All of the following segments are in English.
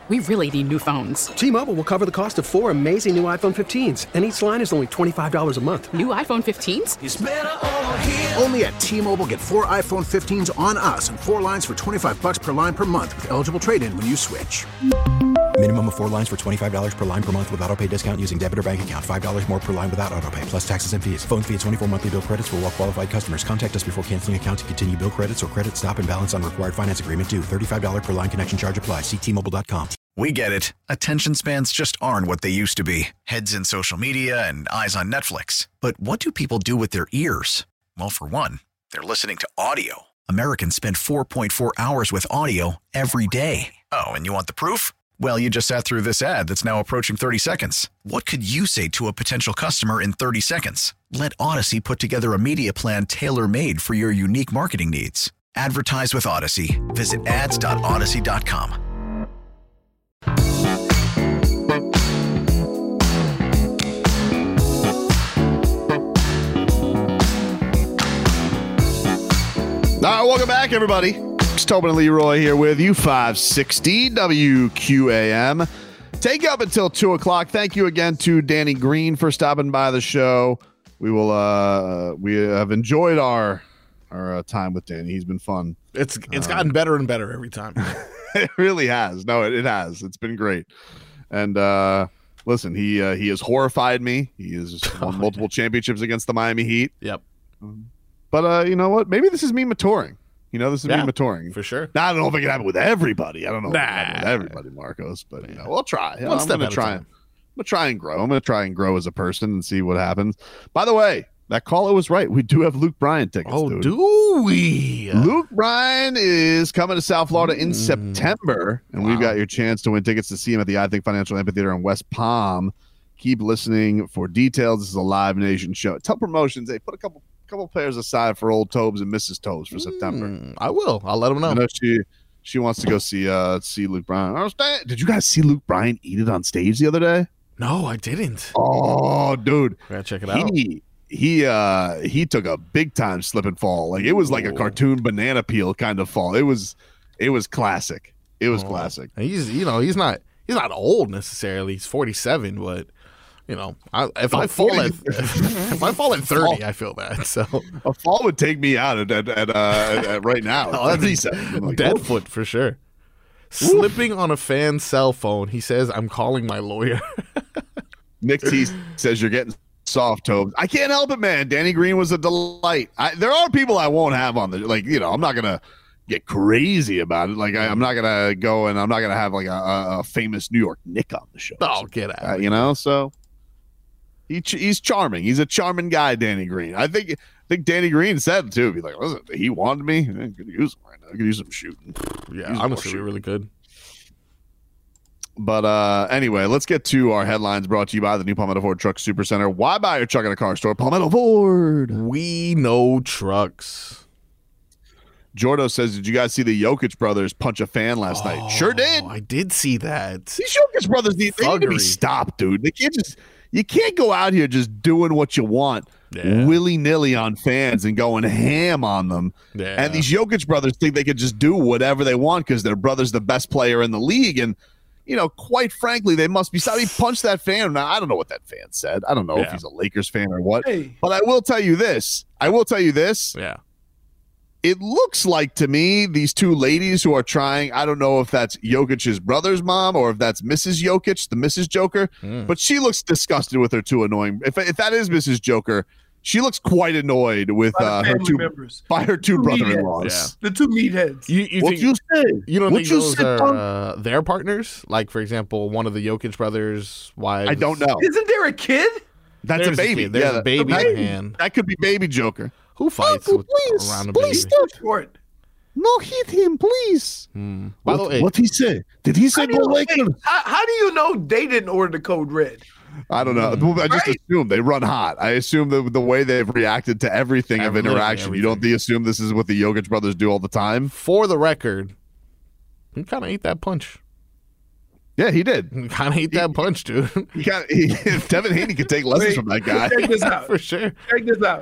we really need new phones. T-Mobile will cover the cost of 4 amazing new iPhone 15s, and each line is only $25 a month. New iPhone 15s? It's better over here. Only at T-Mobile, get 4 iPhone 15s on us and 4 lines for $25 per line per month with eligible trade-in when you switch. Minimum of 4 lines for $25 per line per month with autopay discount using debit or bank account. $5 more per line without autopay, plus taxes and fees. Phone fee at 24 monthly bill credits for well-qualified customers. Contact us before canceling account to continue bill credits or credit stop and balance on required finance agreement due. $35 per line connection charge applies. See T-Mobile.com. We get it. Attention spans just aren't what they used to be. Heads in social media and eyes on Netflix. But what do people do with their ears? Well, for one, they're listening to audio. Americans spend 4.4 hours with audio every day. Oh, and you want the proof? Well, you just sat through this ad that's now approaching 30 seconds. What could you say to a potential customer in 30 seconds? Let Odyssey put together a media plan tailor-made for your unique marketing needs. Advertise with Odyssey. Visit ads.odyssey.com. All right, welcome back, everybody. It's Tobin and Leroy here with you, 560 WQAM. Take you up until 2 o'clock. Thank you again to Danny Green for stopping by the show. We have enjoyed our time with Danny. He's been fun. It's gotten better and better every time. It really has. No, it has. It's been great. And listen, he has horrified me. He has won multiple championships against the Miami Heat. Yep. But you know what? Maybe this is me maturing. This is me maturing. For sure. Now, I don't know if it can happen with everybody. I don't know if it can happen with everybody, Marcos. But we'll try. I'm going to try. I'm going to try and grow. I'm going to try and grow as a person and see what happens. By the way, that caller was right. We do have Luke Bryan tickets. Oh, dude. Do we? Luke Bryan is coming to South Florida in September, and we've got your chance to win tickets to see him at the I Think Financial Amphitheater in West Palm. Keep listening for details. This is a Live Nation show. Tell promotions, hey, put a couple players aside for old Tobes and Mrs. Tobes for September. I will. I'll let them know. I know she wants to go see Luke Bryan. Did you guys see Luke Bryan eat it on stage the other day? No, I didn't. Oh, dude. Gotta check it out. He took a big time slip and fall. Like it was like a cartoon banana peel kind of fall. It was classic. It was classic. He's not old necessarily. He's 47, but if I fall at 30, I feel that. So a fall would take me out at right now. Oh, that's dead foot for sure. Slipping on a fan's cell phone. He says, "I'm calling my lawyer." Nick T says you're getting soft, Tobes. I can't help it, man. Danny Green was a delight. There are people I won't have on the I'm not gonna get crazy about it. Like I'm not gonna go and I'm not gonna have like a famous New York Nick on the show. Oh, get out! So. He's charming. He's a charming guy, Danny Green. I think Danny Green said too. Be like, listen, he wanted me. I could use him right now. I could use some shooting. Yeah, honestly, we're really good. But anyway, let's get to our headlines brought to you by the new Palmetto Ford Truck Supercenter. Why buy your truck at a car store? Palmetto Ford. We know trucks. Jordo says, did you guys see the Jokic brothers punch a fan last night? Sure did. I did see that. These Jokic brothers they need to be stopped, dude. You can't go out here just doing what you want willy-nilly on fans and going ham on them. Yeah. And these Jokic brothers think they could just do whatever they want because their brother's the best player in the league. And, quite frankly, they must be sorry. He punched that fan. Now, I don't know what that fan said. I don't know if he's a Lakers fan or what. Hey. But I will tell you this. Yeah. It looks like to me these two ladies who are trying, I don't know if that's Jokic's brother's mom or if that's Mrs. Jokic, the Mrs. Joker, but she looks disgusted with her two annoying. If that is Mrs. Joker, she looks quite annoyed with her two brother-in-laws. Yeah. The two meatheads. You don't think those are their partners? Like, for example, one of the Jokic brothers' wives? I don't know. Isn't there a kid? That's a baby. There's a baby in hand. That could be baby Joker. Who fights around a baby? Please stop for it. No, hit him, please. By the way, what he say? Did he say go Lakers? How do you know they didn't order the code red? I don't know. I just assume they run hot. I assume the way they've reacted to everything of interaction. You don't assume this is what the Jokic brothers do all the time? For the record, he kind of ate that punch. Yeah, he did. He kind of ate that punch, dude. Devin Haney could take lessons from that guy. Check this out. For sure. Check this out.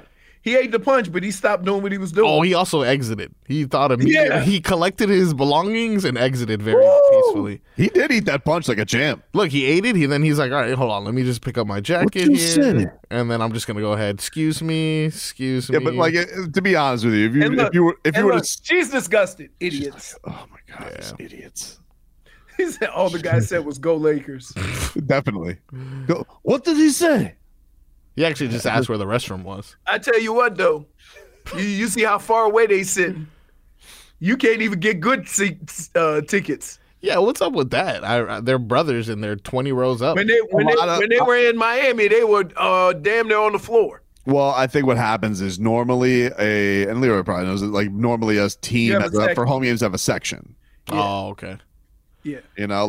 He ate the punch, but he stopped doing what he was doing. Oh, he also exited. He thought immediately. Yeah. He collected his belongings and exited very peacefully. He did eat that punch like a champ. Look, he ate it. Then he's like, all right, hold on. Let me just pick up my jacket here. And then I'm just going to go ahead. Excuse me. Yeah, but like, to be honest with you, if you were to... She's disgusted. Idiots. Like, oh my God, these idiots. He said all the guy said was go Lakers. Definitely. What did he say? He actually just asked where the restroom was. I tell you what, though, you see how far away they sitting. You can't even get good tickets. Yeah, what's up with that? They're brothers and they're 20 rows up. When they were in Miami, they were damn near on the floor. Well, I think what happens is normally and Leroy probably knows it, like normally a team for home games have a section. Yeah. Oh, okay. Yeah. You know,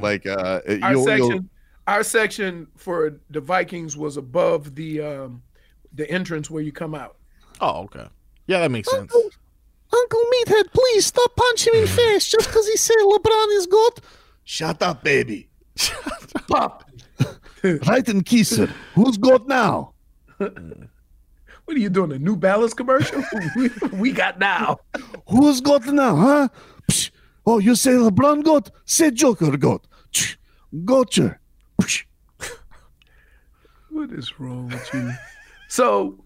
our section for the Vikings was above the entrance where you come out. Oh, okay. Yeah, that makes sense. Uncle Meathead, please stop punching him in the face just because he said LeBron is good. Shut up, baby. Pop. Right in Kisser. Who's good now? What are you doing, a New Balance commercial? we got now. Who's good now, huh? Psh. Oh, you say LeBron good? Say Joker good. Gotcha. What is wrong with you? So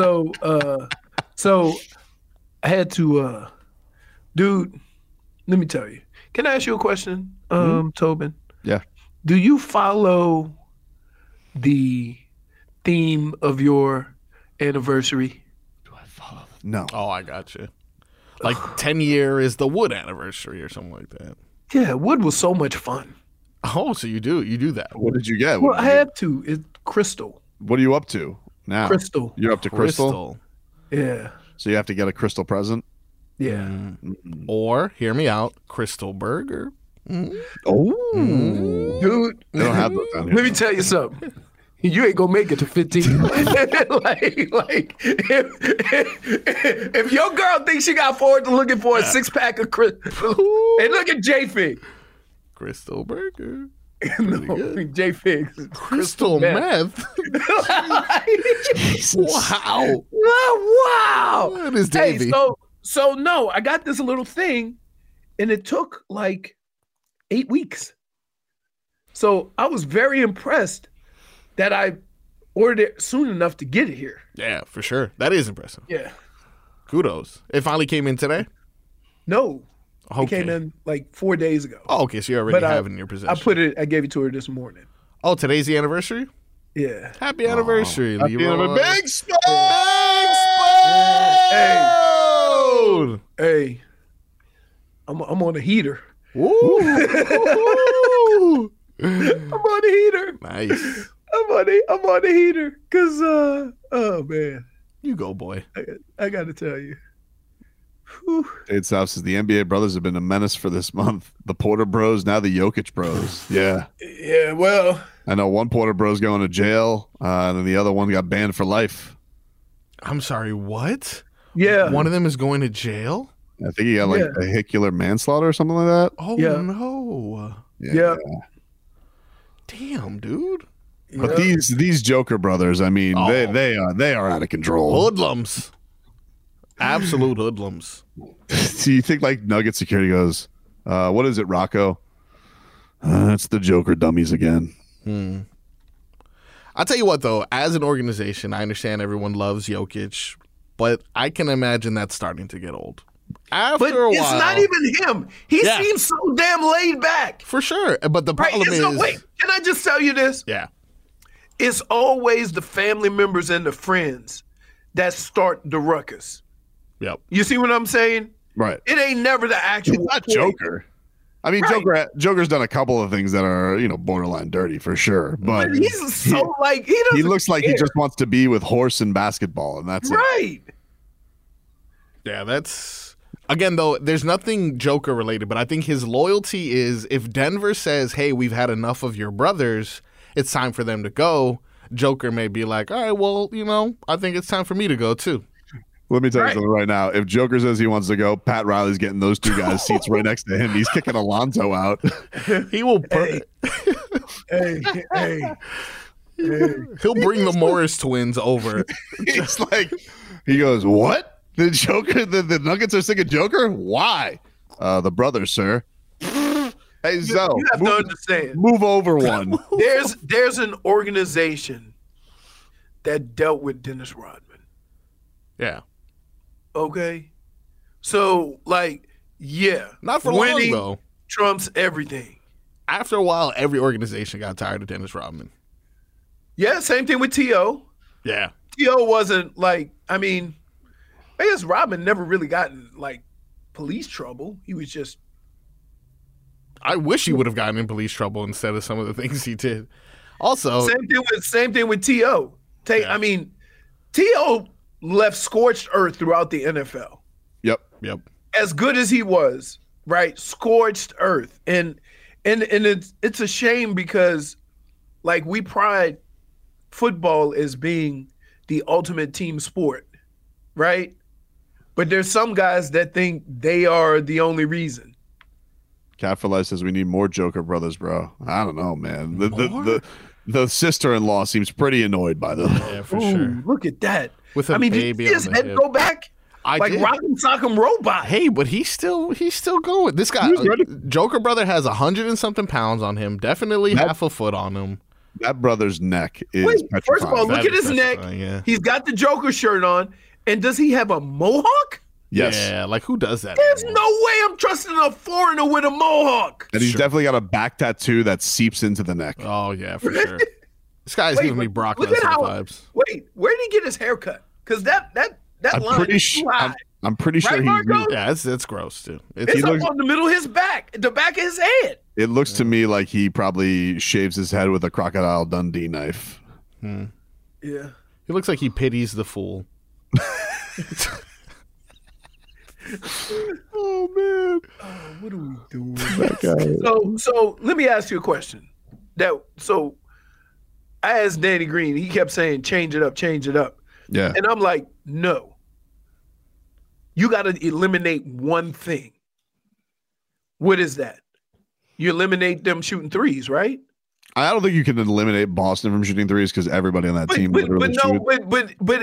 I had to, dude. Let me tell you. Can I ask you a question, Tobin? Yeah. Do you follow the theme of your anniversary? Do I follow? No. Oh, I got you. Like 10-year is the Wood anniversary or something like that. Yeah, Wood was so much fun. Oh, so you do that. What did you get? Well, I have to. It's crystal. What are you up to now? Crystal. You're up to crystal? Yeah. So you have to get a crystal present? Yeah. Mm-hmm. Or, hear me out, Crystal Burger. Mm-hmm. Oh. Dude. They don't have those down here. Let me tell you something. You ain't gonna make it to 15. if your girl thinks she got forward to looking for a 6-pack of crystal, and look at J-Fig. Crystal Burger. No, J-Fig. Crystal meth. Wow. Wow. That is Davey. Hey, so no, I got this little thing, and it took like 8 weeks. So I was very impressed that I ordered it soon enough to get it here. Yeah, for sure. That is impressive. Yeah. Kudos. It finally came in today? No. Okay. It came in like 4 days ago. Oh, okay. So you already have it in your possession. I gave it to her this morning. Oh, today's the anniversary? Yeah. Happy anniversary, Leroy. Big Spoon! Hey. I'm on a heater. Woo. I'm on the heater. Nice. I'm on the heater because oh man, you go, boy. I got to tell you. Dade South says the NBA brothers have been a menace for this month. The Porter Bros, now the Jokic Bros. Yeah. Yeah. Well, I know one Porter Bro's going to jail, and then the other one got banned for life. I'm sorry. What? Yeah. One of them is going to jail. I think he got like vehicular manslaughter or something like that. Oh yeah. No. Yeah. Damn, dude. But these Joker brothers, I mean, they are out of control. Hoodlums. Absolute hoodlums. So you think like Nugget security goes, what is it, Rocco? It's the Joker dummies again. I'll tell you what, though, as an organization, I understand everyone loves Jokic, but I can imagine that's starting to get old. After a while. It's not even him. He seems so damn laid back. For sure. But the problem is... wait, can I just tell you this? Yeah. It's always the family members and the friends that start the ruckus. Yep. You see what I'm saying? Right. It ain't never the actual. It's not Joker. I mean, right. Joker's done a couple of things that are, borderline dirty for sure. But he's so he looks like he just wants to be with horse and basketball, and that's right. Yeah, that's again though. There's nothing Joker related, but I think his loyalty is if Denver says, "Hey, we've had enough of your brothers. It's time for them to go." Joker may be like, "All right, well, I think it's time for me to go too." Let me tell you something right now. If Joker says he wants to go, Pat Riley's getting those two guys' seats right next to him. He's kicking Alonzo out. He will. Hey. He'll bring the Morris twins over. He's like, He goes, what? The Joker, the Nuggets are sick of Joker? Why? The brothers, sir. Hey, Zo, you have to understand. Move over one. There's an organization that dealt with Dennis Rodman. Yeah. Okay. So, like, yeah. Not for winning long, though. Trumps everything. After a while, every organization got tired of Dennis Rodman. Yeah, same thing with T.O. Yeah. T.O. wasn't like, I mean, I guess Rodman never really got in, like, police trouble. He was just. I wish he would have gotten in police trouble instead of some of the things he did. Also, same thing with T.O. I mean, T.O. left scorched earth throughout the NFL. Yep. As good as he was, right? Scorched earth. And it's a shame because, like, we pride football as being the ultimate team sport, right? But there's some guys that think they are the only reason. Cat for Life says we need more Joker brothers, bro. I don't know, man. The sister-in-law seems pretty annoyed by them. Yeah, for sure. Look at that. With a baby did you see his on the head hip. go back? I like did. Rock'em Sock'em Robot. Hey, but he's still going. This guy, Joker brother, has 100 and something pounds on him. Definitely half a foot on him. That brother's neck is petrifying. First of all, look at his neck. Yeah. He's got the Joker shirt on. And does he have a mohawk? Yes. Yeah, like who does that? There's no way I'm trusting a foreigner with a mohawk. And he's definitely got a back tattoo that seeps into the neck. Oh, yeah, for sure. This guy's giving me Brock Lesnar vibes. Wait, where did he get his haircut? Because that line is too high. I'm pretty sure Right, Marco? Yeah, it's gross, dude. It's up on the middle of his back, the back of his head. It looks to me like he probably shaves his head with a Crocodile Dundee knife. Yeah. He looks like he pities the fool. Oh, man. Oh, what are we doing? So let me ask you a question. So I asked Danny Green. He kept saying, change it up, change it up. Yeah. And I'm like, no. You got to eliminate one thing. What is that? You eliminate them shooting threes, right? I don't think you can eliminate Boston from shooting threes because everybody on that team literally shoots. But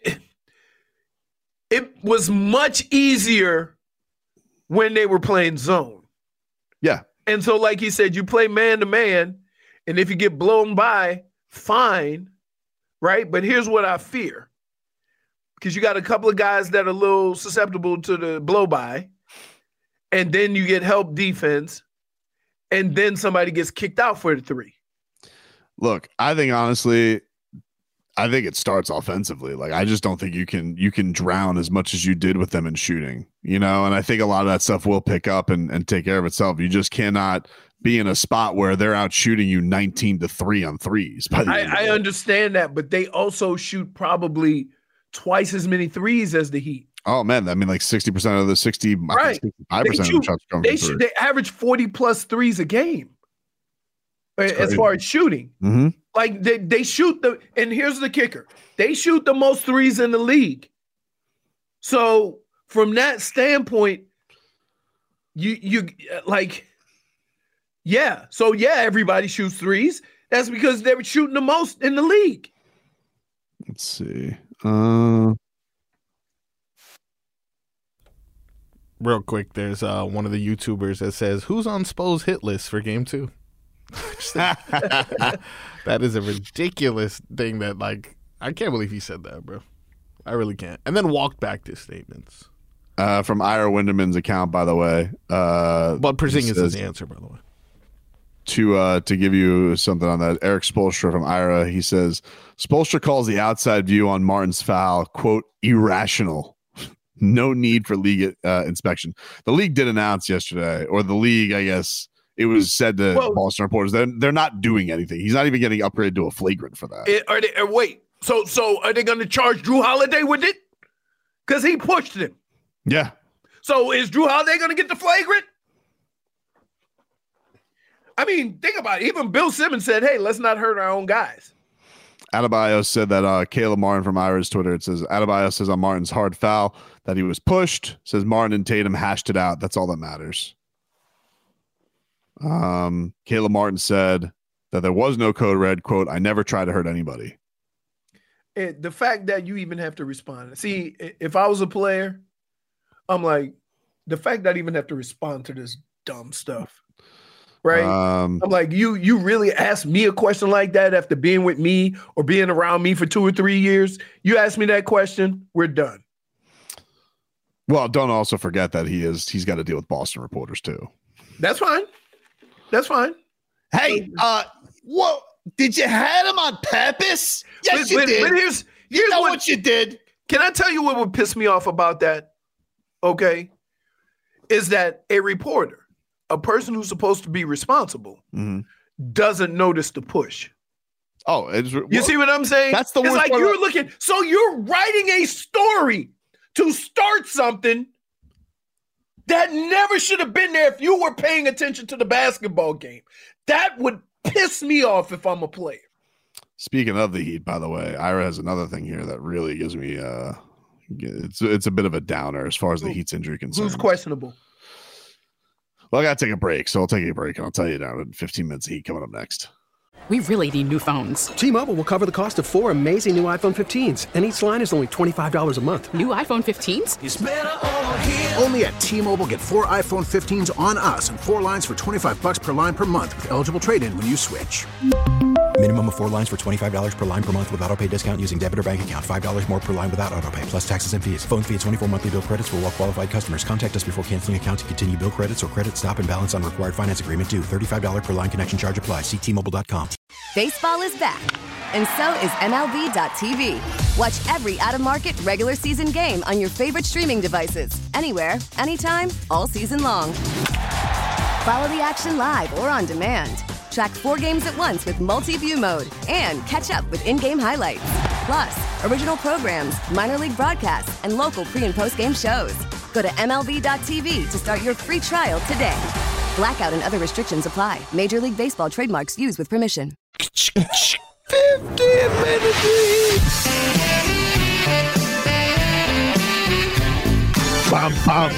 it was much easier when they were playing zone. Yeah. And so, like he said, you play man to man, and if you get blown by, fine, right? But here's what I fear. Because you got a couple of guys that are a little susceptible to the blow by, and then you get help defense, and then somebody gets kicked out for the three. Look, I think honestly, it starts offensively. Like, I just don't think you can drown as much as you did with them in shooting, and I think a lot of that stuff will pick up and take care of itself. You just cannot be in a spot where they're out shooting you 19-3 on threes. I understand that, but they also shoot probably twice as many threes as the Heat. Oh man, I mean, like 60% of the 65% of the shots come from three. They average 40+ threes a game as far as shooting. Mm-hmm. Like they shoot and here's the kicker: they shoot the most threes in the league. So from that standpoint, you like, yeah. So yeah, everybody shoots threes. That's because they were shooting the most in the league. Let's see. Real quick, there's one of the YouTubers that says, "Who's on Spo's hit list for Game 2?" That is a ridiculous thing that, like, I can't believe he said that, bro. I really can't. And then walked back his statements. From Ira Winderman's account, by the way. But Porzingis is the answer, by the way. To give you something on that, Eric Spoelstra from Ira, he says, Spoelstra calls the outside view on Martin's foul, quote, irrational. No need for league inspection. The league did announce yesterday, or the league, I guess, it was said to Boston reporters that they're not doing anything. He's not even getting upgraded to a flagrant for that. Wait, so are they going to charge Drew Holiday with it? Because he pushed him. Yeah. So is Drew Holiday going to get the flagrant? I mean, think about it. Even Bill Simmons said, hey, let's not hurt our own guys. Adebayo said that Caleb Martin from Ira's Twitter, it says, Adebayo says on Martin's hard foul that he was pushed. Says Martin and Tatum hashed it out. That's all that matters. Caleb Martin said that there was no code red, quote, I never try to hurt anybody. the fact that you even have to respond. See, if I was a player, I'm like, the fact that I even have to respond to this dumb stuff, right? I'm like, you really asked me a question like that after being with me or being around me for 2 or 3 years? You asked me that question, we're done. Well, don't also forget that he's got to deal with Boston reporters too. That's fine. That's fine. Hey, what? Did you have him on purpose? Yes, you did. But here's what you did. Can I tell you what would piss me off about that? Okay, is that a reporter, a person who's supposed to be responsible, doesn't notice the push. Oh, you see what I'm saying? That's the worst. It's like you're looking. So you're writing a story to start something that never should have been there if you were paying attention to the basketball game. That would piss me off if I'm a player. Speaking of the Heat, by the way, Ira has another thing here that really gives me it's a bit of a downer as far as the Heat's injury concerns. Who's questionable? Well, I gotta take a break, so I'll take a break and I'll tell you down in 15 minutes. Heat coming up next. We really need new phones. T-Mobile will cover the cost of 4 amazing new iPhone 15s, and each line is only $25 a month. New iPhone 15s? It's better over here. Only at T-Mobile, get 4 iPhone 15s on us and 4 lines for $25 per line per month with eligible trade-in when you switch. Minimum of 4 lines for $25 per line per month with autopay discount using debit or bank account. $5 more per line without autopay, plus taxes and fees. Phone fee at 24 monthly bill credits for well-qualified customers. Contact us before canceling account to continue bill credits or credit stop and balance on required finance agreement due. $35 per line connection charge applies. See T-Mobile.com. Baseball is back, and so is MLB.tv. Watch every out-of-market regular season game on your favorite streaming devices. Anywhere, anytime, all season long. Follow the action live or on demand. Track 4 games at once with multi-view mode and catch up with in-game highlights. Plus, original programs, minor league broadcasts, and local pre- and post-game shows. Go to MLB.tv to start your free trial today. Blackout and other restrictions apply. Major League Baseball trademarks used with permission. 15 minutes. Bum, bum.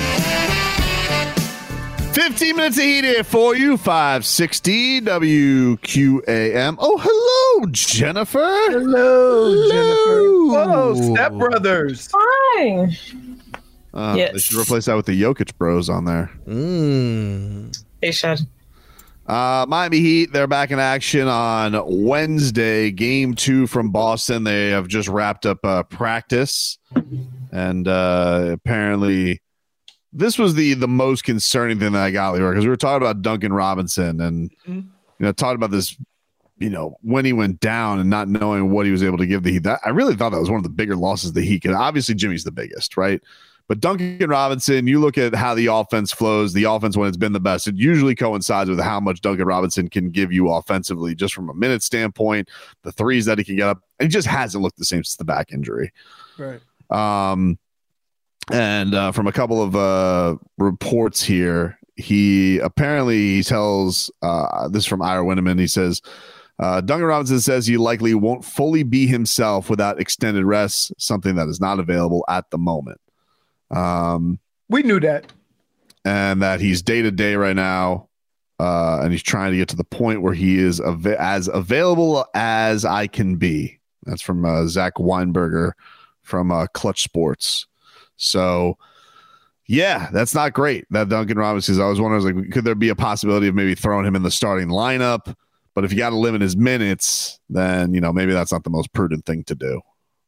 15 minutes of heat here for you. 560 WQAM. Oh, hello, Jennifer. Hello, Jennifer. Whoa, Step Brothers. Hi. Yes. They should replace that with the Jokic Bros on there. They should. Miami Heat, they're back in action on Wednesday. Game 2 from Boston. They have just wrapped up practice. And apparently this was the most concerning thing that I got, because we were talking about Duncan Robinson and talking about this, when he went down and not knowing what he was able to give the Heat. I really thought that was one of the bigger losses the Heat. And obviously Jimmy's the biggest, right? But Duncan Robinson, you look at how the offense flows, the offense when it's been the best, it usually coincides with how much Duncan Robinson can give you offensively, just from a minute standpoint, the threes that he can get up. And he just hasn't looked the same since the back injury. Right. And from a couple of reports here, he tells this from Ira Winneman. He says, Duncan Robinson says he likely won't fully be himself without extended rest, something that is not available at the moment. We knew that. And that he's day-to-day right now, and he's trying to get to the point where he is as available as I can be. That's from Zach Weinberger from Clutch Sports. So, yeah, that's not great. That Duncan Robinson, I was wondering, could there be a possibility of maybe throwing him in the starting lineup? But if you got to limit his minutes, then, maybe that's not the most prudent thing to do.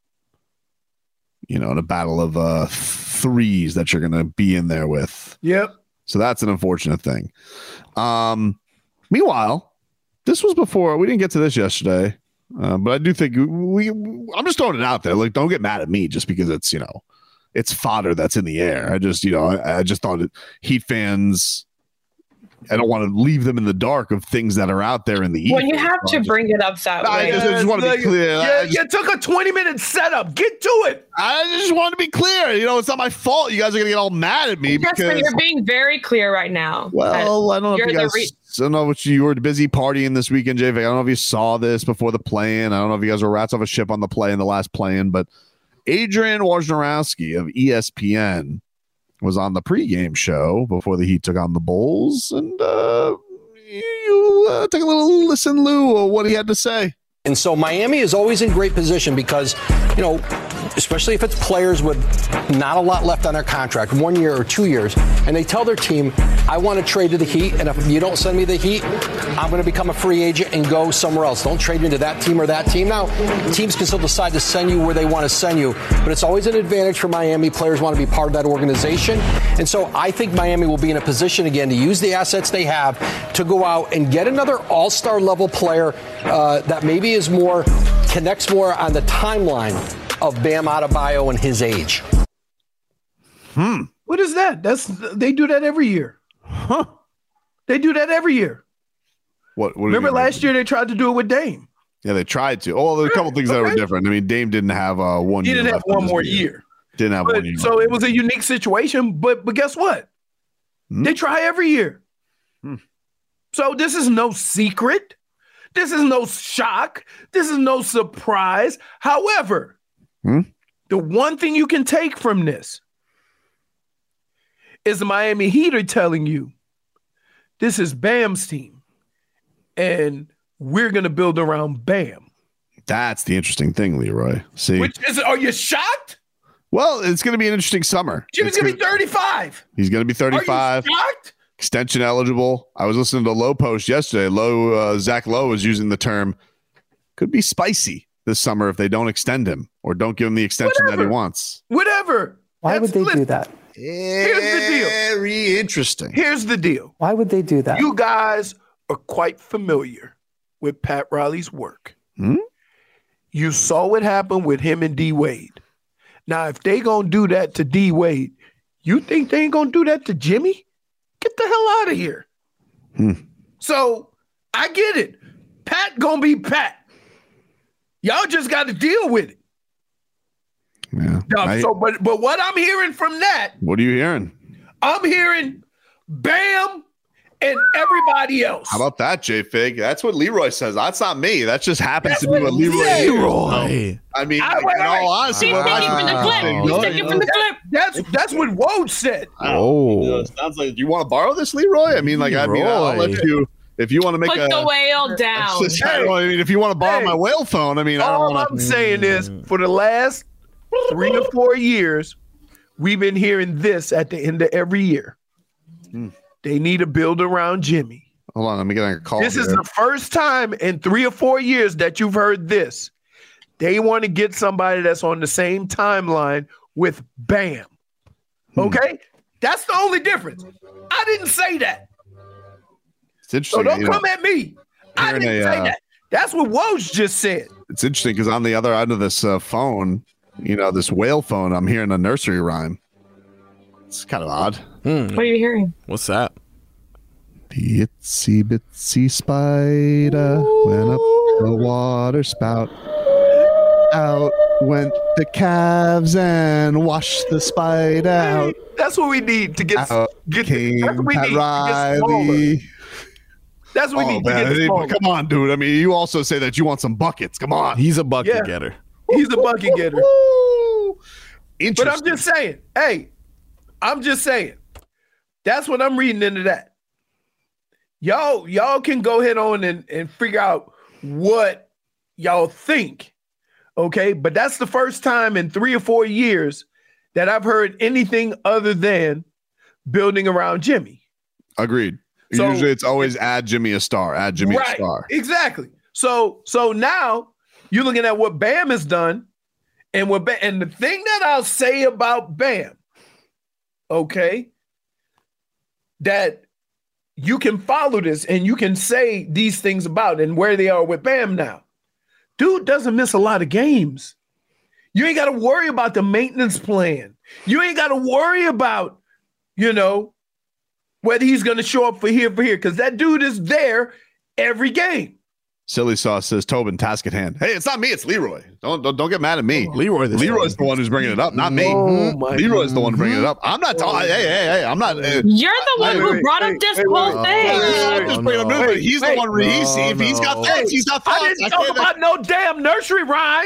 In a battle of threes that you're going to be in there with. Yep. So that's an unfortunate thing. Meanwhile, this was before, we didn't get to this yesterday, but I do think I'm just throwing it out there. Like, don't get mad at me just because it's, it's fodder that's in the air. I just, I just thought Heat fans, I don't want to leave them in the dark of things that are out there in the When you have to bring it up that way. I just want to be clear. You took a 20-minute setup. Get to it. I just want to be clear. It's not my fault. You guys are going to get all mad at me. Yes, but you're being very clear right now. Well, I don't know if you guys... I don't know what you were busy partying this weekend, JV. I don't know if you saw this before the play-in. I don't know if you guys were rats off a ship on the play in the last play-in, but Adrian Wojnarowski of ESPN was on the pregame show before the Heat took on the Bulls, and you take a little listen, Lou, of what he had to say. And so Miami is always in great position because, especially if it's players with not a lot left on their contract, 1 year or 2 years, and they tell their team, I want to trade to the Heat, and if you don't send me the Heat, I'm going to become a free agent and go somewhere else. Don't trade me to that team or that team. Now, teams can still decide to send you where they want to send you, but it's always an advantage for Miami. Players want to be part of that organization. And so I think Miami will be in a position again to use the assets they have to go out and get another all-star level player that maybe connects more on the timeline of Bam Adebayo and his age. What is that? They do that every year. Huh? They do that every year. What Remember last year they tried to do it with Dame. Yeah, they tried to. Oh, there's a couple things that were different. I mean, Dame didn't have 1 year. He didn't have one more year. Didn't have 1 year. So it was a unique situation. But guess what? They try every year. So this is no secret. This is no shock. This is no surprise. However, the one thing you can take from this is the Miami Heat are telling you, this is Bam's team, and we're going to build around Bam. That's the interesting thing, Leroy. See, are you shocked? Well, it's going to be an interesting summer. Jimmy's going to be 35. He's going to be 35. Are you shocked? Extension eligible. I was listening to Lowe post yesterday. Zach Lowe was using the term, could be spicy this summer if they don't extend him or don't give him the extension that he wants. Whatever. Why would they do that? Here's the deal. Very interesting. Here's the deal. Why would they do that? You guys are quite familiar with Pat Riley's work. You saw what happened with him and D Wade. Now, if they gonna do that to D Wade, you think they ain't gonna do that to Jimmy? Get the hell out of here. So I get it. Pat gonna be Pat. Y'all just got to deal with it. Yeah. But what I'm hearing from that. What are you hearing? I'm hearing Bam and everybody else. How about that, J-Fig? That's what Leroy says. That's not me. That just happens to be what Leroy. I mean, in all honesty, He's taking from the clip. He's taking from the clip. That's what Woj said. Oh, sounds like. Do you want to borrow this, Leroy? I mean, I'll let you. If you want to make Put the whale down. I mean, if you want to borrow my whale phone, I mean, all I'm saying is, for the last 3 or 4 years, we've been hearing this at the end of every year. They need to build around Jimmy. Hold on, let me get a call. This is the first time in 3 or 4 years that you've heard this. They want to get somebody that's on the same timeline with Bam. Okay? That's the only difference. I didn't say that. It's interesting. So don't come at me. I didn't say that. That's what Woj just said. It's interesting because on the other end of this phone, this whale phone, I'm hearing a nursery rhyme. It's kind of odd. What are you hearing? What's that? The itsy bitsy spider went up the water spout. Out went the calves and washed the spider out. That's what we need to get. Came that's what we Pat need Riley. That's what we need to get smaller. Come on, dude. I mean, you also say that you want some buckets. Come on. He's a bucket getter. He's a bucket getter. Interesting. But I'm just saying. Hey, I'm just saying. That's what I'm reading into that. Y'all can go ahead on and figure out what y'all think. Okay, but that's the first time in 3 or 4 years that I've heard anything other than building around Jimmy. Agreed. So, usually it's always add Jimmy a star, add Jimmy a star. Exactly. So now you're looking at what Bam has done, and the thing that I'll say about Bam, okay, that you can follow this and you can say these things about and where they are with Bam now. Dude doesn't miss a lot of games. You ain't got to worry about the maintenance plan. You ain't got to worry about, whether he's going to show up for here, because that dude is there every game. Silly Sauce says, Tobin, task at hand. Hey, it's not me. It's Leroy. Don't get mad at me. Leroy's the one who's bringing it up, not me. Leroy's the one bringing it up. I'm not talking. Hey, I'm not. You're the one who brought up this whole thing. He's the one. If he's got thoughts, he's got thoughts. I didn't talk about no damn nursery rhyme.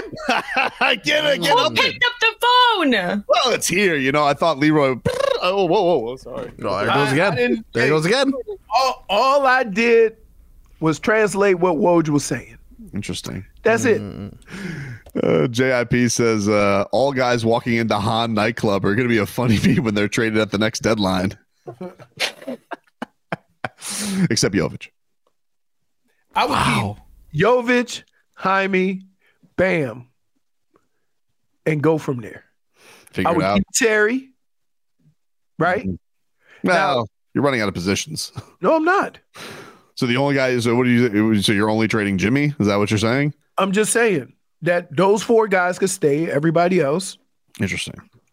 Who picked up the phone? Well, it's here. I thought Leroy. Oh, whoa. Sorry. Oh, there goes again. There goes again. All I did was translate what Woj was saying. Interesting. That's it. JIP says all guys walking into Han nightclub are going to be a funny meme when they're traded at the next deadline. Except Jovic. I would keep Jovic, Jaime, Bam, and go from there. Figure I would it out. keep Terry, right? Now, you're running out of positions. No, I'm not. So the only guy is, so what do you, so you're only trading Jimmy? Is that what you're saying? I'm just saying that those 4 guys could stay, everybody else. Interesting.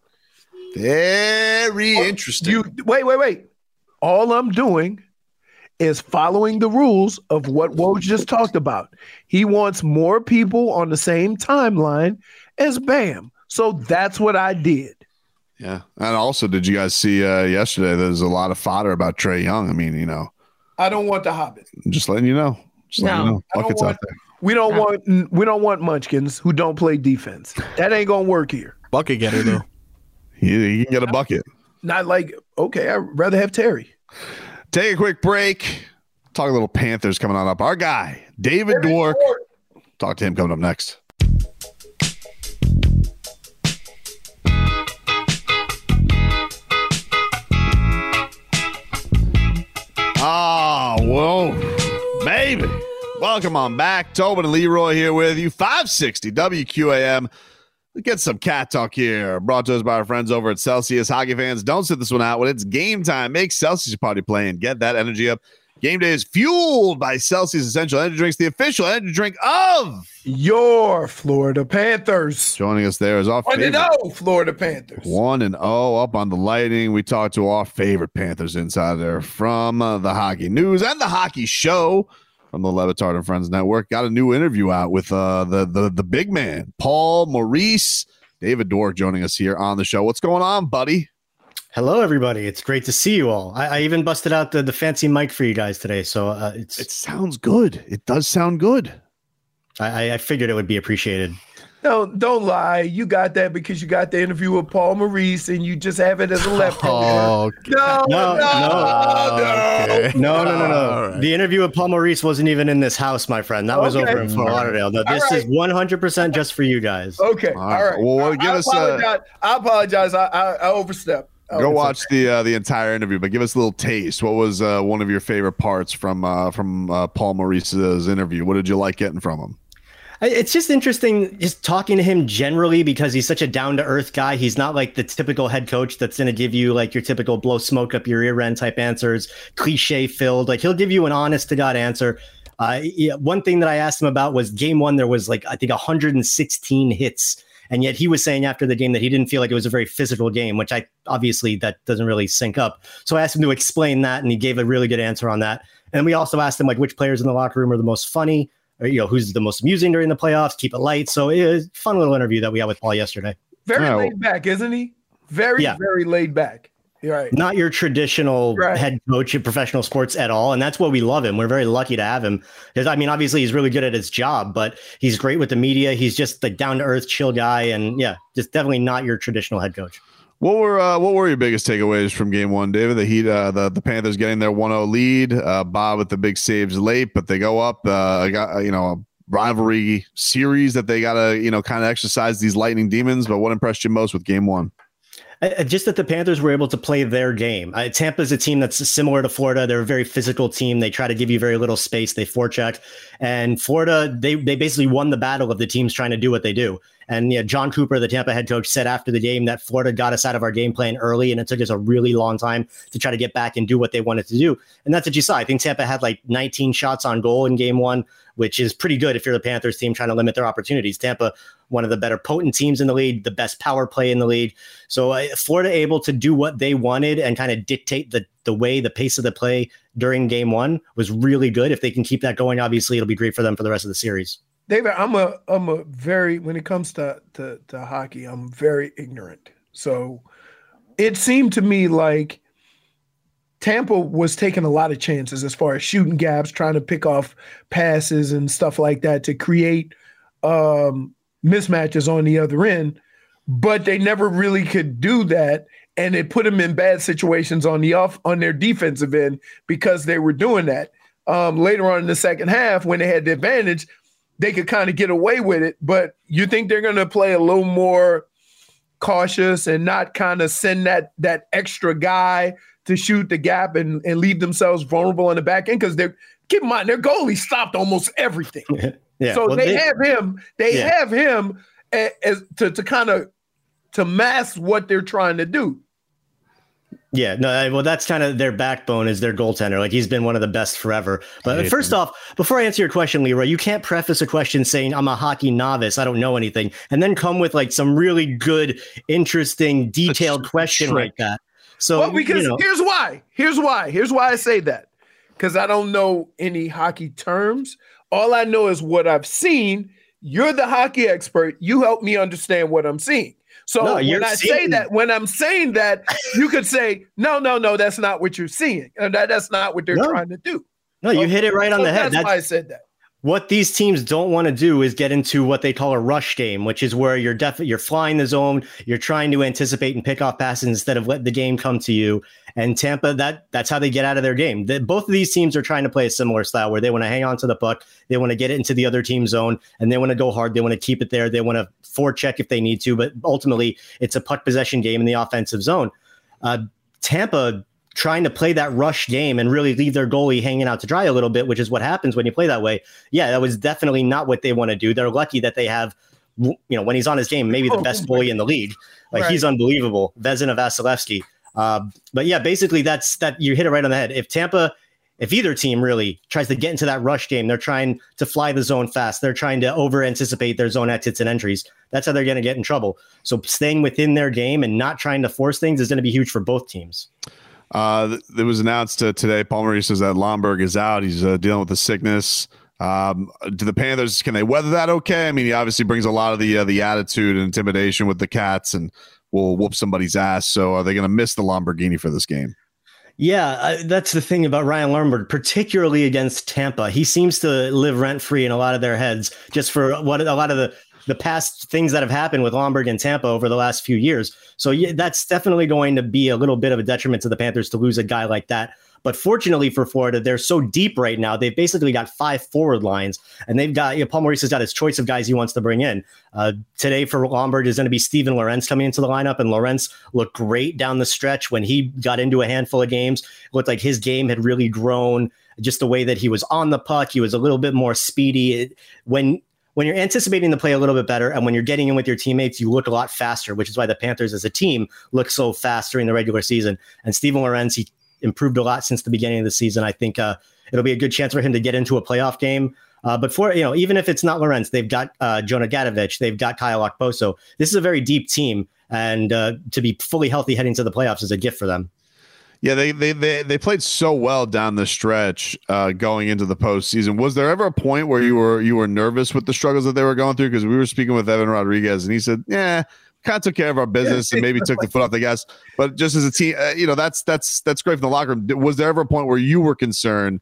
Very interesting. Wait. All I'm doing is following the rules of what Woj just talked about. He wants more people on the same timeline as Bam. So that's what I did. Yeah. And also, did you guys see yesterday, there's a lot of fodder about Trae Young. I mean, you know. I don't want the Hobbit. Just letting you know. Buckets out there. We don't want munchkins who don't play defense. That ain't gonna work here. Bucket getter though. He can get a bucket. Not like, okay, I'd rather have Terry. Take a quick break. Talk a little Panthers coming on up. Our guy, David Dwork. Talk to him coming up next. Whoa, baby. Welcome on back. Tobin and Leroy here with you. 560 WQAM. Let's get some cat talk here. Brought to us by our friends over at Celsius. Hockey fans, don't sit this one out. When it's game time, make Celsius your party play and get that energy up. Game day is fueled by Celsius Essential Energy Drinks, the official energy drink of your Florida Panthers. Joining us there is our favorite 1-0 Florida Panthers. 1-0 up on the Lightning. We talked to our favorite Panthers insider from the Hockey News and the Hockey Show from the Le Batard and Friends Network. Got a new interview out with the big man, Paul Maurice. David Dwork joining us here on the show. What's going on, buddy? Hello, everybody. It's great to see you all. I even busted out the fancy mic for you guys today. So it sounds good. It does sound good. I figured it would be appreciated. No, don't lie. You got that because you got the interview with Paul Maurice and you just have it as a leftover. Okay. No. Right. The interview with Paul Maurice wasn't even in this house, my friend. That was over in Fort Lauderdale. No, this is 100% just for you guys. Okay. All right. Well, I apologize. I overstepped. Go watch the entire interview, but give us a little taste. What was one of your favorite parts from Paul Maurice's interview? What did you like getting from him? It's just interesting just talking to him generally because he's such a down-to-earth guy. He's not like the typical head coach that's going to give you like your typical blow smoke up your ear end type answers, cliche-filled. Like he'll give you an honest-to-God answer. One thing that I asked him about was game one, there was like, I think 116 hits. And yet he was saying after the game that he didn't feel like it was a very physical game, which obviously that doesn't really sync up. So I asked him to explain that, and he gave a really good answer on that. And we also asked him like which players in the locker room are the most funny, or who's the most amusing during the playoffs. Keep it light. So it was a fun little interview that we had with Paul yesterday. Very laid back, isn't he? Very laid back. You're right. Not your traditional head coach in professional sports at all. And that's why we love him. We're very lucky to have him. Because, I mean, obviously he's really good at his job, but he's great with the media. He's just the down-to-earth, chill guy. And, just definitely not your traditional head coach. What were your biggest takeaways from game one, David? The Heat, the Panthers getting their 1-0 lead. Bob with the big saves late, but they go up. A rivalry series that they got to, kind of exercise these Lightning demons. But what impressed you most with game one? Just that the Panthers were able to play their game. Tampa's a team that's similar to Florida. They're a very physical team. They try to give you very little space. They forecheck. And Florida, they basically won the battle of the teams trying to do what they do. And John Cooper, the Tampa head coach, said after the game that Florida got us out of our game plan early, and it took us a really long time to try to get back and do what they wanted to do. And that's what you saw. I think Tampa had like 19 shots on goal in game one, which is pretty good if you're the Panthers team trying to limit their opportunities. Tampa, one of the better potent teams in the league, the best power play in the league. So Florida able to do what they wanted and kind of dictate the pace of the play during game one was really good. If they can keep that going, obviously it'll be great for them for the rest of the series. David, I'm a very, when it comes to hockey, I'm very ignorant. So it seemed to me like Tampa was taking a lot of chances as far as shooting gaps, trying to pick off passes and stuff like that to create mismatches on the other end, but they never really could do that. And it put them in bad situations on their defensive end because they were doing that. Later on in the second half, when they had the advantage, they could kind of get away with it. But you think they're going to play a little more cautious and not kind of send that extra guy to shoot the gap and leave themselves vulnerable in the back end? Because keep in mind, their goalie stopped almost everything. Yeah, so they have him. They have him as to kind of to mask what they're trying to do. Yeah, no, well, that's kind of their backbone is their goaltender. Like, he's been one of the best forever. But first off, before I answer your question, Leroy, you can't preface a question saying I'm a hockey novice, I don't know anything, and then come with like some really good, interesting, detailed question like that. So, well, because here's why I say that. Because I don't know any hockey terms. All I know is what I've seen. You're the hockey expert. You help me understand what I'm seeing. So when I'm saying that, you could say, no, that's not what you're seeing. And that's not what they're trying to do. No, you hit it right on the head. That's why I said that. What these teams don't want to do is get into what they call a rush game, which is where you're flying the zone, you're trying to anticipate and pick off passes instead of let the game come to you. And Tampa, that's how they get out of their game. Both of these teams are trying to play a similar style where they want to hang on to the puck, they want to get it into the other team's zone, and they want to go hard. They want to keep it there. They want to forecheck if they need to, but ultimately it's a puck possession game in the offensive zone. Tampa trying to play that rush game and really leave their goalie hanging out to dry a little bit, which is what happens when you play that way. Yeah, that was definitely not what they want to do. They're lucky that they have, when he's on his game, maybe the best goalie in the league. Like, he's unbelievable. Vezina Vasilevsky. But yeah, basically that's you hit it right on the head. If either team really tries to get into that rush game, they're trying to fly the zone fast. They're trying to over anticipate their zone exits and entries. That's how they're going to get in trouble. So staying within their game and not trying to force things is going to be huge for both teams. It was announced today. Paul Maurice says that Lomberg is out. He's dealing with the sickness. Do the Panthers, can they weather that okay? I mean, he obviously brings a lot of the attitude and intimidation with the Cats and will whoop somebody's ass. So are they going to miss the Lamborghini for this game? Yeah, that's the thing about Ryan Lomberg, particularly against Tampa. He seems to live rent-free in a lot of their heads just for what a lot of the past things that have happened with Lomberg and Tampa over the last few years. So yeah, that's definitely going to be a little bit of a detriment to the Panthers to lose a guy like that. But fortunately for Florida, they're so deep right now. They've basically got 5 forward lines, and they've got Paul Maurice has got his choice of guys he wants to bring in. Today for Lomberg is going to be Steven Lorentz coming into the lineup, and Lorentz looked great down the stretch when he got into a handful of games. It looked like his game had really grown, just the way that he was on the puck. He was a little bit more speedy. When you're anticipating the play a little bit better and when you're getting in with your teammates, you look a lot faster, which is why the Panthers as a team look so fast during the regular season. And Steven Lorentz, he improved a lot since the beginning of the season. I think it'll be a good chance for him to get into a playoff game. But for, even if it's not Lorentz, they've got Jonah Gadovich, they've got Kyle Okposo. This is a very deep team, and to be fully healthy heading to the playoffs is a gift for them. Yeah, they played so well down the stretch going into the postseason. Was there ever a point where you were nervous with the struggles that they were going through? Because we were speaking with Evan Rodriguez, and he said, "Yeah, kind of took care of our business and maybe took the foot off the gas." But just as a team, that's great from the locker room. Was there ever a point where you were concerned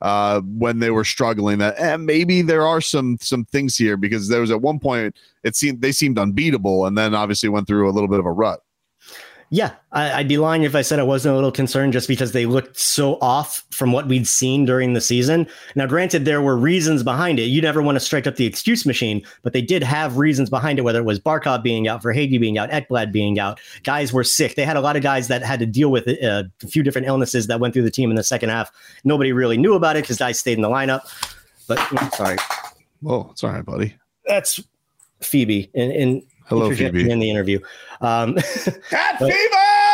when they were struggling that maybe there are some things here? Because there was at one point they seemed unbeatable, and then obviously went through a little bit of a rut. Yeah, I'd be lying if I said I wasn't a little concerned just because they looked so off from what we'd seen during the season. Now, granted, there were reasons behind it. You never want to strike up the excuse machine, but they did have reasons behind it, whether it was Barkov being out, Verhaeghe being out, Ekblad being out. Guys were sick. They had a lot of guys that had to deal with a few different illnesses that went through the team in the second half. Nobody really knew about it because guys stayed in the lineup. But sorry. Whoa, it's all right, buddy. That's Phoebe in Hello, Phoebe. In the interview. Cat fever!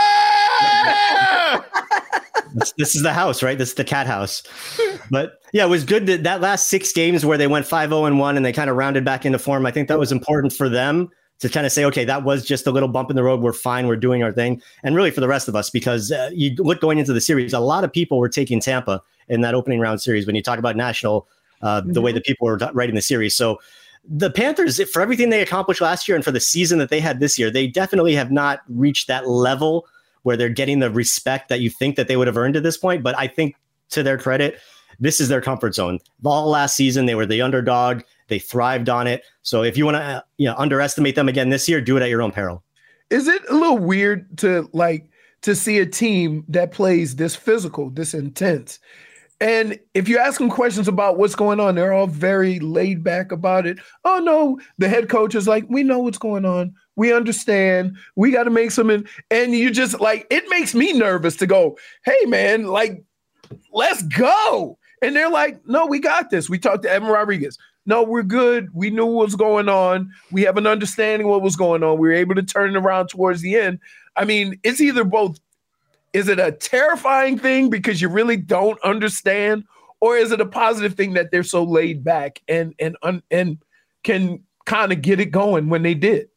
This is the house, right? This is the cat house. But yeah, it was good that last 6 games where they went 5-0-1 and they kind of rounded back into form. I think that was important for them to kind of say, okay, that was just a little bump in the road. We're fine. We're doing our thing. And really for the rest of us, because you look going into the series, a lot of people were taking Tampa in that opening round series when you talk about national, the way that people were writing the series. So the Panthers, for everything they accomplished last year and for the season that they had this year, they definitely have not reached that level where they're getting the respect that you think that they would have earned at this point. But I think, to their credit, this is their comfort zone. All last season, they were the underdog. They thrived on it. So if you want to underestimate them again this year, do it at your own peril. Is it a little weird to see a team that plays this physical, this intense, And if you ask them questions about what's going on, they're all very laid back about it. Oh, no, the head coach is like, we know what's going on. We understand. We got to make some. And you just like, it makes me nervous to go, hey, man, like, let's go. And they're like, no, we got this. We talked to Evan Rodriguez. No, we're good. We knew what was going on. We have an understanding of what was going on. We were able to turn it around towards the end. I mean, it's either both. Is it a terrifying thing because you really don't understand, or is it a positive thing that they're so laid back and can kind of get it going when they did?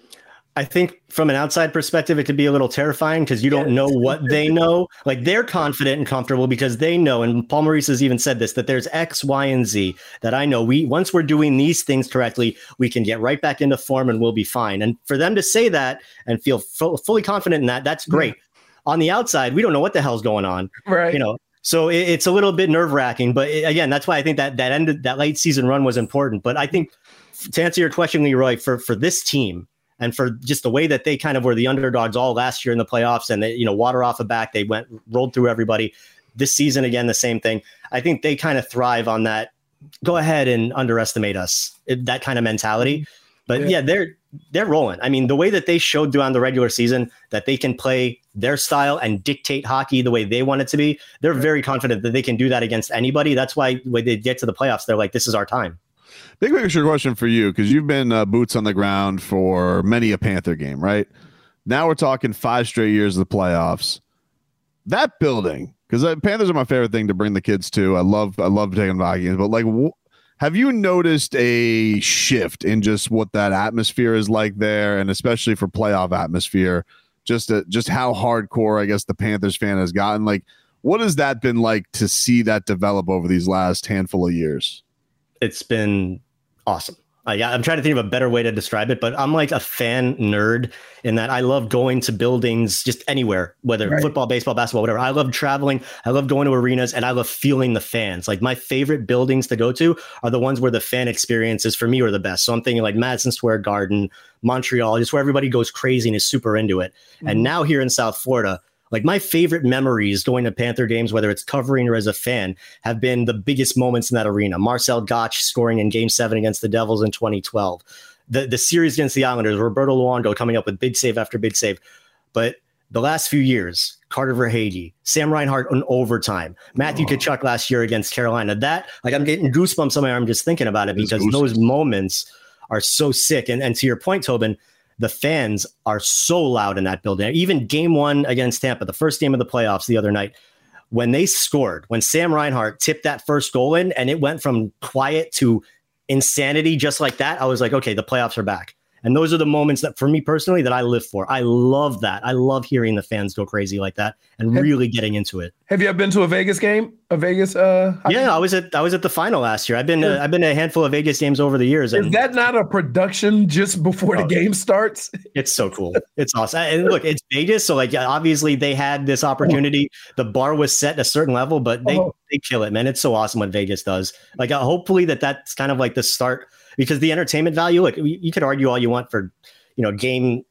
I think from an outside perspective, it could be a little terrifying because you don't know what they know. Like they're confident and comfortable because they know, and Paul Maurice has even said this, that there's X, Y, and Z that I know. Once we're doing these things correctly, we can get right back into form and we'll be fine. And for them to say that and feel fully confident in that, that's great. Yeah. On the outside, we don't know what the hell's going on. Right. So it's a little bit nerve wracking, but again, that's why I think that late season run was important. But I think to answer your question, Leroy, for this team and for just the way that they kind of were the underdogs all last year in the playoffs and they, water off the back, they rolled through everybody. This season, again, the same thing. I think they kind of thrive on that. Go ahead and underestimate us, that kind of mentality. But yeah, they're rolling. I mean, the way that they showed throughout the regular season that they can play their style and dictate hockey the way they want it to be, they're very confident that they can do that against anybody. That's why when they get to the playoffs, they're like, this is our time. Big picture question for you, because you've been boots on the ground for many a Panther game, right? Now we're talking 5 straight years of the playoffs. That building, because Panthers are my favorite thing to bring the kids to. I love taking them to hockey games, but like, have you noticed a shift in just what that atmosphere is like there, and especially for playoff atmosphere, just how hardcore, I guess, the Panthers fan has gotten? Like, what has that been like to see that develop over these last handful of years? It's been awesome. I'm trying to think of a better way to describe it, but I'm like a fan nerd in that I love going to buildings just anywhere, whether football, baseball, basketball, whatever. I love traveling. I love going to arenas, and I love feeling the fans. Like my favorite buildings to go to are the ones where the fan experiences for me are the best. So I'm thinking like Madison Square Garden, Montreal, just where everybody goes crazy and is super into it. Mm-hmm. And now here in South Florida, like my favorite memories going to Panther games, whether it's covering or as a fan, have been the biggest moments in that arena. Marcel Gotch scoring in Game 7 against the Devils in 2012. The series against the Islanders, Roberto Luongo coming up with big save after big save. But the last few years, Carter Verhaeghe, Sam Reinhart in overtime, Matthew Tkachuk last year against Carolina. That, like, I'm getting goosebumps on my arm just thinking about it because those moments are so sick. And to your point, Tobin, the fans are so loud in that building. Even Game 1 against Tampa, the first game of the playoffs the other night, when they scored, when Sam Reinhart tipped that first goal in and it went from quiet to insanity just like that, I was like, okay, the playoffs are back. And those are the moments that, for me personally, that I live for. I love that. I love hearing the fans go crazy like that and really getting into it. Have you ever been to a Vegas game? A Vegas? Yeah, I was at the final last year. I've been to a handful of Vegas games over the years. Is that not a production just before the game starts? It's so cool. It's awesome. And look, it's Vegas, so like obviously they had this opportunity. The bar was set at a certain level, but they kill it, man. It's so awesome what Vegas does. Like hopefully that's kind of like the start. Because the entertainment value, like you could argue all you want for, game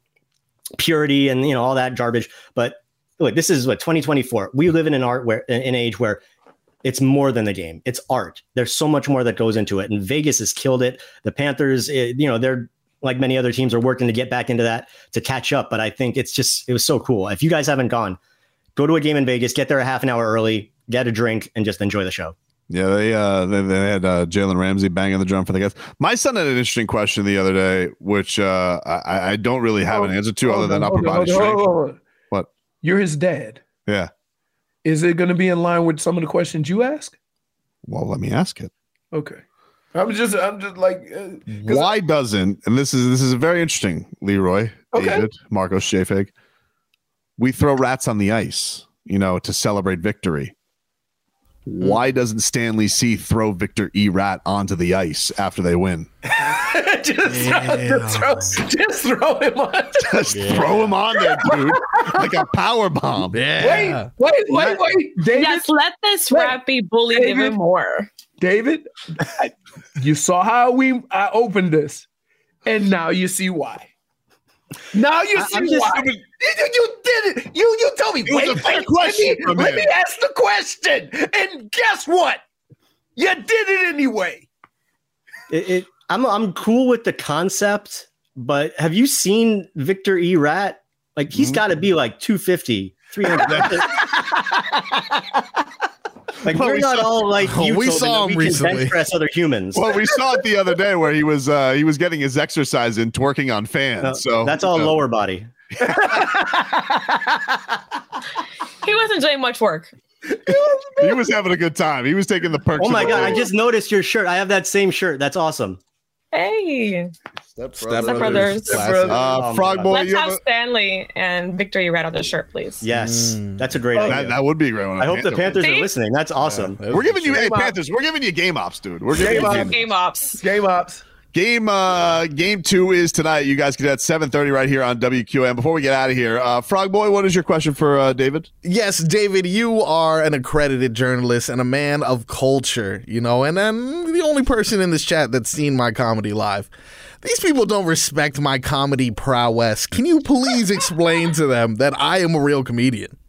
purity and all that garbage, but look, this is 2024. We live in an age where it's more than the game; it's art. There's so much more that goes into it, and Vegas has killed it. The Panthers, they're like many other teams are working to get back into that to catch up. But I think it was so cool. If you guys haven't gone, go to a game in Vegas, get there a half an hour early, get a drink, and just enjoy the show. Yeah, they had Jalen Ramsey banging the drum for the guys. My son had an interesting question the other day, which I don't really have an answer to other than upper body strength. What? You're his dad. Yeah. Is it going to be in line with some of the questions you ask? Well, let me ask it. Okay. I'm just like. Why doesn't? And this is very interesting, Leroy, David, Marcos Shafeg. We throw rats on the ice, to celebrate victory. Why doesn't Stanley C throw Victor E. Rat onto the ice after they win? just throw him on. Throw him on there, dude, like a power bomb. Yeah. Wait, David. Yes, let this rat be bullied even more. David, you saw how I opened this, and now you see why. Now you see why. You did it. You told me. Wait, let me ask the question. And guess what? You did it anyway. I'm cool with the concept, but have you seen Victor E. Rat? Like, he's got to be like 250, 300. Like, we're not all like you. We saw him recently. Bench press other humans. Well, we saw it the other day where he was getting his exercise in, twerking on fans. So that's all lower body. He wasn't doing much work. He was having a good time. He was taking the perks. Oh my God! I just noticed your shirt. I have that same shirt. That's awesome. Hey, Step Brothers. Frog Boy. Let's have Stanley and Victor E. Rat on the shirt, please. Yes, that's a great idea. That would be a great one. I hope the Panthers are listening. That's awesome. Yeah, we're giving you Panthers. We're giving you game ops, dude. We're giving you game ops. Game ops. Game 2 is tonight. You guys get at 7:30 right here on WQAM. Before we get out of here, Frog Boy, what is your question for David? Yes, David, you are an accredited journalist and a man of culture, and I'm the only person in this chat that's seen my comedy live. These people don't respect my comedy prowess. Can you please explain to them that I am a real comedian?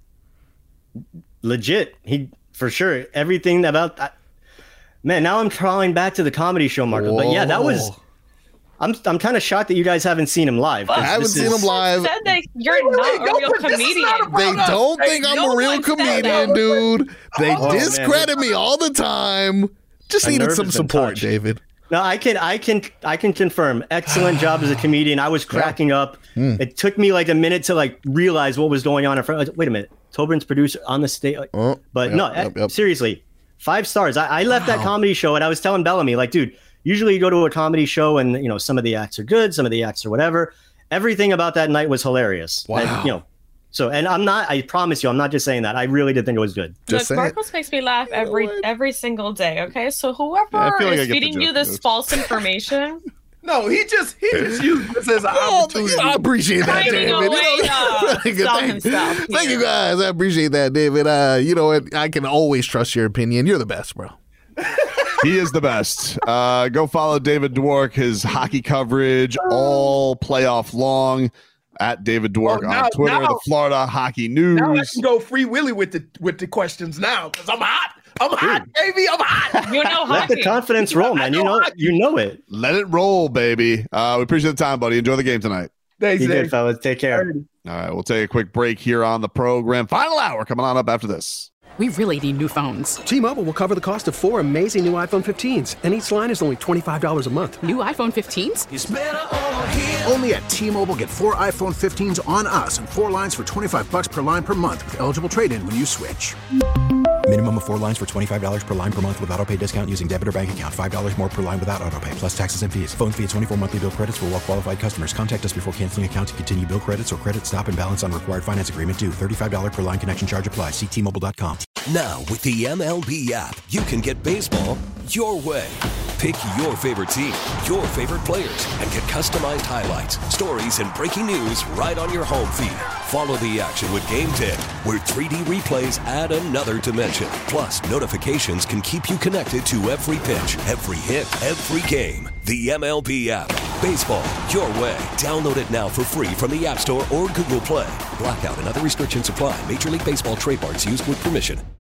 Legit. For sure. Everything about that. Man, now I'm trawling back to the comedy show, Marco. But yeah, that was. I'm kind of shocked that you guys haven't seen him live. I haven't seen him live. Said that you're not a real comedian. They don't think I'm a real comedian, dude. They discredit me all the time. Just needed some support, David. No, I can confirm. Excellent job as a comedian. I was cracking up. It took me like a minute to realize what was going on in front. Like, wait a minute, Tobin's producer on the stage. Seriously. 5 stars. I left that comedy show and I was telling Bellamy, like, dude, usually you go to a comedy show and, some of the acts are good, some of the acts are whatever. Everything about that night was hilarious. Wow. And I promise you, I'm not just saying that. I really did think it was good. Look, Marcos makes me laugh every single day. Okay. So whoever is feeding you this false information. No, he just used this as an opportunity. I appreciate that, David. Thank you guys. I appreciate that, David. You know what? I can always trust your opinion. You're the best, bro. He is the best. Go follow David Dwork, his hockey coverage all playoff long at David Dwork on Twitter, the Florida Hockey News. Now I can go free Willy with the questions now because I'm hot. I'm hot, baby. I'm hot. You know Let the confidence roll, man. You know it. Let it roll, baby. We appreciate the time, buddy. Enjoy the game tonight. Thanks, you good, fellas. Take care. All right, we'll take a quick break here on the program. Final hour coming on up after this. We really need new phones. T-Mobile will cover the cost of 4 amazing new iPhone 15s, and each line is only $25 a month. New iPhone 15s? It's better over here. Only at T-Mobile, get 4 iPhone 15s on us and 4 lines for $25 per line per month with eligible trade-in when you switch. Minimum of 4 lines for $25 per line per month with autopay discount using debit or bank account. $5 more per line without autopay, plus taxes and fees. Phone fee at 24 monthly bill credits for well-qualified customers. Contact us before canceling account to continue bill credits or credit stop and balance on required finance agreement due. $35 per line connection charge applies. See T-Mobile.com. Now, with the MLB app, you can get baseball your way. Pick your favorite team, your favorite players, and get customized highlights, stories, and breaking news right on your home feed. Follow the action with Game 10, where 3D replays add another dimension. Plus, notifications can keep you connected to every pitch, every hit, every game. The MLB app. Baseball your way. Download it now for free from the App Store or Google Play. Blackout and other restrictions apply. Major League Baseball trademarks used with permission.